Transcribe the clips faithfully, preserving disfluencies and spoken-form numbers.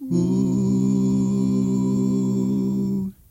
Ooh.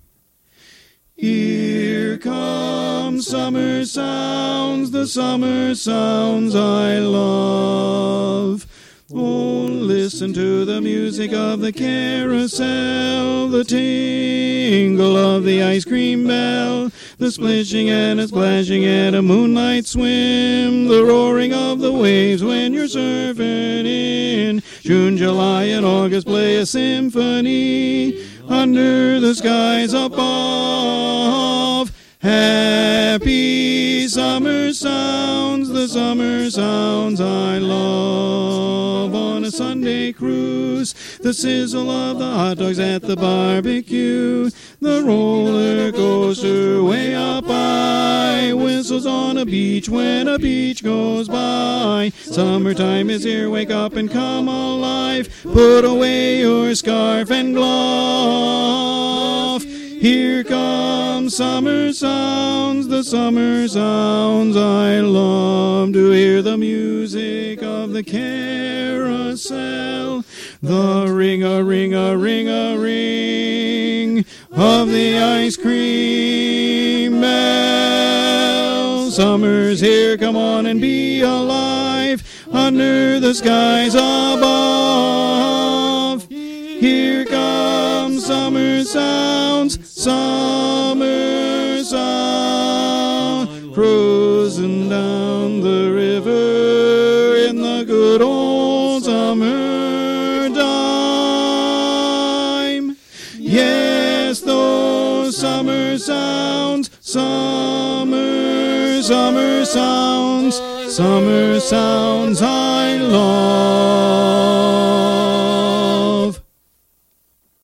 Here come summer sounds, the summer sounds I love. Oh, listen to the music of the carousel, the tingle of the ice cream bell, the splishing and a splashing at a moonlight swim, the roaring of the waves when you're surfing in June, July, and August. Play a symphony under the skies above. Happy summer sounds, the summer sounds I love. On a Sunday cruise, the sizzle of the hot dogs at the barbecue, the roller coaster way up high, whistles on a beach when a beach goes by. Summertime is here, wake up and come alive. Put away your scarf and glove. Here comes summer sounds, the summer sounds I love. To hear the music of the carousel, the ring-a-ring-a-ring-a-ring of the ice cream bell. Summer's here, come on and be alive under the skies above. Here comes summer sounds, summer sound, cruising down the river in the good old summertime. Yes, those summer sounds, summer, summer sounds, summer sounds I love.